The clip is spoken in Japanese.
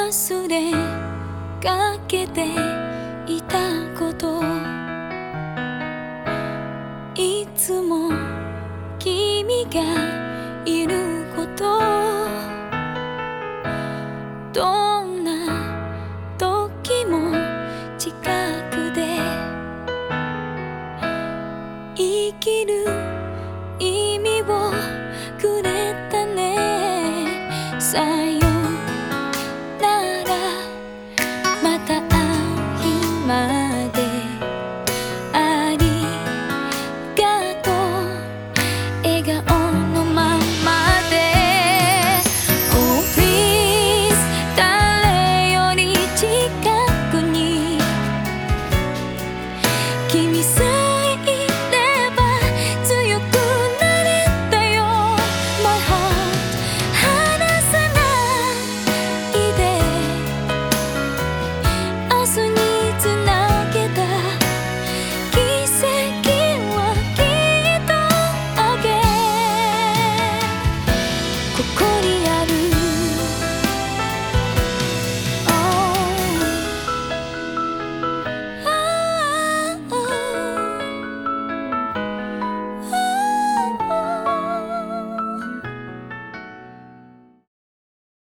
忘れかけていたこと、いつも君がいること、どんな時も近くで生きる意味をくれたね。さよ